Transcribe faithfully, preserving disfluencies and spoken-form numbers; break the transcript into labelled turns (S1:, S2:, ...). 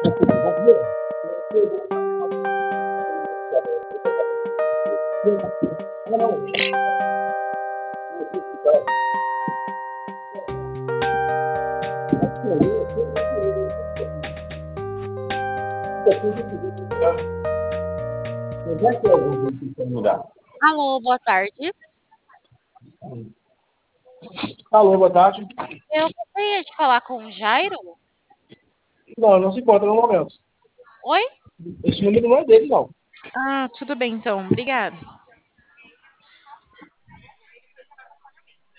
S1: Alô, boa tarde.
S2: Alô, boa tarde.
S1: Eu gostaria de falar com o Jairo.
S2: Não, não se encontra no momento.
S1: Oi?
S2: Esse número não é dele, não.
S3: Ah, tudo bem então. Obrigada.